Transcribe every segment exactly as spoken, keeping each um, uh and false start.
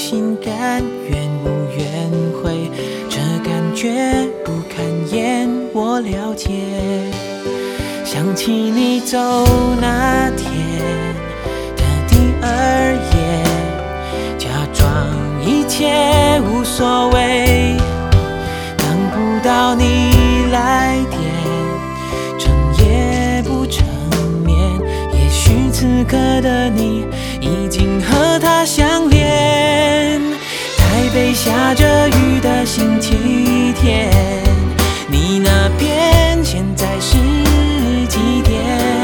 心甘愿无怨悔，这感觉不堪言，我了解。想起你走那天的第二夜，假装一切无所谓，等不到你来电，整夜不成眠。也许此刻的你已经和他相恋。台北下着雨的星期天，你那边现在是几点？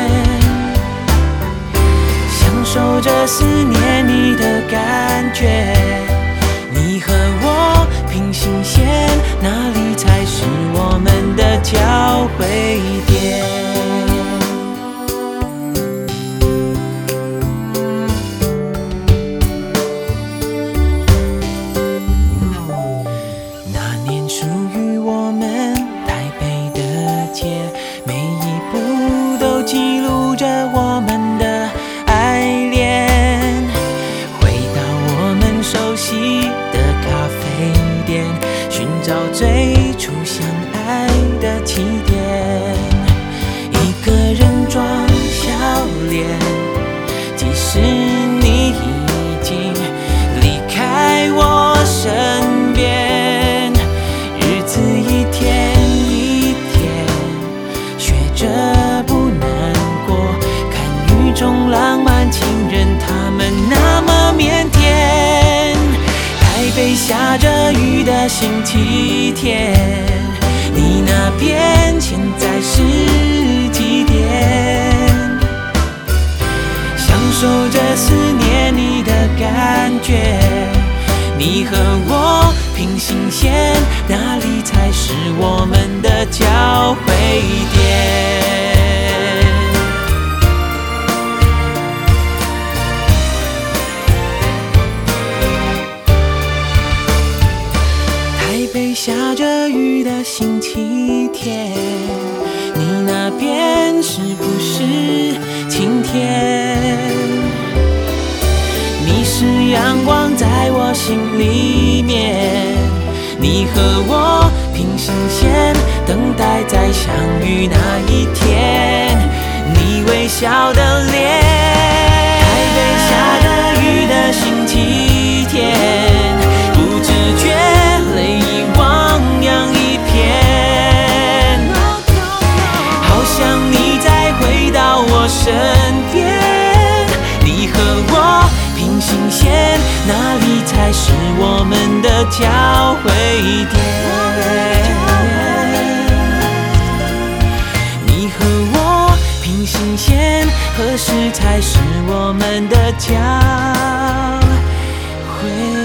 享受着思念你的感觉，你和我平行线，哪里才是我们的交汇点？那年属于我们台北的街，每一步都记录着我们的爱恋。回到我们熟悉的咖啡店，寻找最初相爱的起点。一个人装笑脸，即使你已经离开我身边。日子一天一天，学着不难过，看雨中浪漫情人，他们那么腼腆。台北下着雨的星期天，你那边现在是几点？享受着思念你的感觉，你和我平行线，哪里才是我们的交汇点？台北下着雨的星期天，你那边是不是晴天？你是阳光在我心里面，你和我平行线，等待再相遇那一天，你微笑的脸。台北下着雨的星期天，不自觉泪已汪洋一片，好想你再回到我身边，你和我平行线，哪里才是我们的交汇点？你和我平行线，何时才是我们的交汇